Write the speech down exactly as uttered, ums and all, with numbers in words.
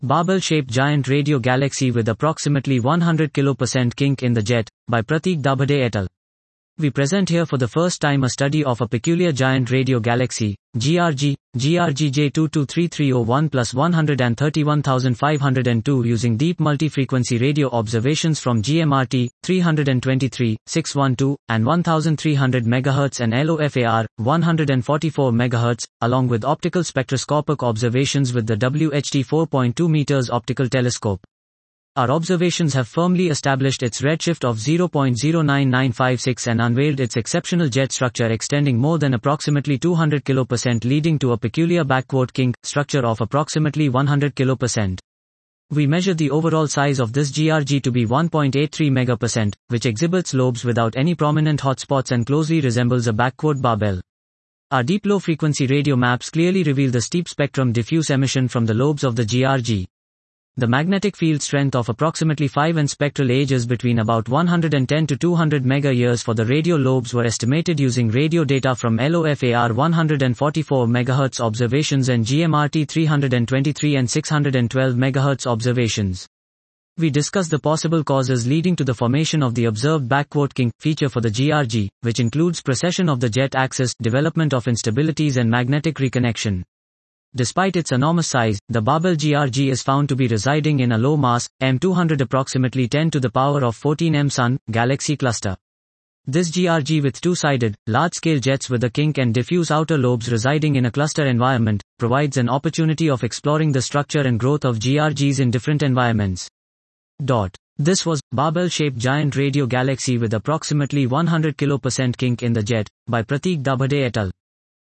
Barbell-shaped giant radio galaxy with approximately one hundred kilopercent kink in the jet, by Prateek Dabhade et al. We present here for the first time a study of a peculiar giant radio galaxy, G R G, G R G J two two three three zero one plus one hundred thirty-one thousand five hundred two using deep multi-frequency radio observations from G M R T, three twenty-three, six twelve, and thirteen hundred megahertz and L O F A R, one hundred forty-four megahertz, along with optical spectroscopic observations with the W H T four point two meters optical telescope. Our observations have firmly established its redshift of zero point zero nine nine five six and unveiled its exceptional jet structure extending more than approximately two hundred kilopercent, leading to a peculiar backward kink structure of approximately one hundred kilopercent. We measure the overall size of this G R G to be one point eight three megapercent, which exhibits lobes without any prominent hotspots and closely resembles a backward barbell. Our deep low-frequency radio maps clearly reveal the steep spectrum diffuse emission from the lobes of the G R G. The magnetic field strength of approximately five and spectral ages between about one hundred ten to two hundred mega-years for the radio lobes were estimated using radio data from L O F A R one hundred forty-four megahertz observations and G M R T three twenty-three and six twelve megahertz observations. We discuss the possible causes leading to the formation of the observed backward kink feature for the G R G, which includes precession of the jet axis, development of instabilities and magnetic reconnection. Despite its enormous size, the Barbell G R G is found to be residing in a low-mass, M two hundred approximately ten to the power of fourteen M Sun, galaxy cluster. This G R G with two-sided, large-scale jets with a kink and diffuse outer lobes residing in a cluster environment, provides an opportunity of exploring the structure and growth of G R Gs in different environments. Dot. This was Barbell-shaped giant radio galaxy with approximately one hundred kilopercent kink in the jet, by Prateek Dabhade et al.